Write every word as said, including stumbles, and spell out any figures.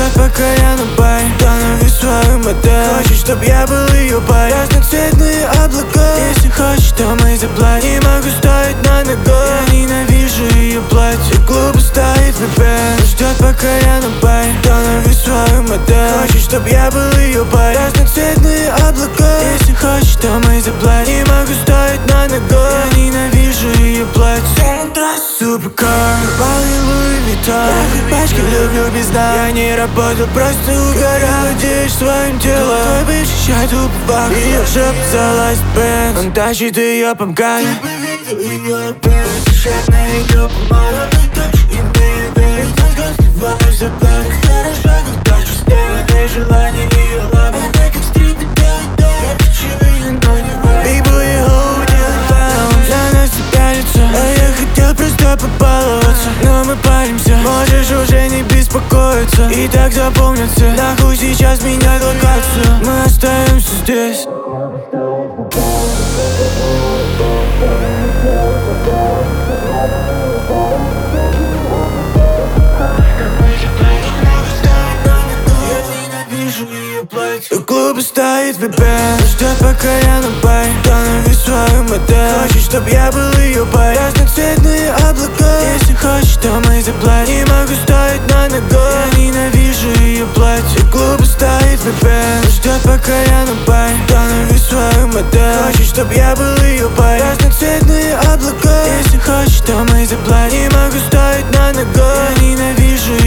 Ждет, пока я на бай установлю свою модель. Хочет, чтоб я был ее бай. Разноцветные облака. Если хочешь, то мы заплатим. Не могу стоять на ногах. Я ненавижу ее платье. Глупо стоит в бэбэ. Ждет, пока я на бай установлю свою модель. Хочет, чтоб я был ее бай. Разноцветные облака. Если хочешь, то мы заплатим. Не могу стоять на ногах. Я ненавижу ее платье. Суперкар, Бали, Луи Виттон. Пачки люблю без дна. Я не работал, просто угорал. Надеюсь своим телом. Твой бывший ща тупо. Ее жопа залазит бэнд. Он тащит ее по МКАДу. Ты бы видел ее бэнд. Шаг на видео по моему. И ты веришь, только сбиваешь заплату. Хорошо, когда чувствую желание ее лапы. Она как стрит и делает дом. Я хочу ее, но не вайп. Big boy, hold it down. Для нас не пялится. А я хотел просто побаловаться. Но мы паримся. Можешь уже не беспокоиться. И так запомнится. Нахуй сейчас менять локацию. Мы остаемся здесь. Глупо стоит в бэбэ. Ждет, пока я на бай установлю свою модель. Хочет, чтоб я был ее бай. Разноцветные облака. Если хочешь, то мы заплатим. Не могу стоять на ногах. Я ненавижу ее платье. Глупо стоит в бэбэ. Ждет, пока я на бай установлю свою модель. Хочет, чтоб я был ее бай. Разноцветные облака. Если хочешь, то мы заплатим. Не могу стоять на ногах. Я ненавижу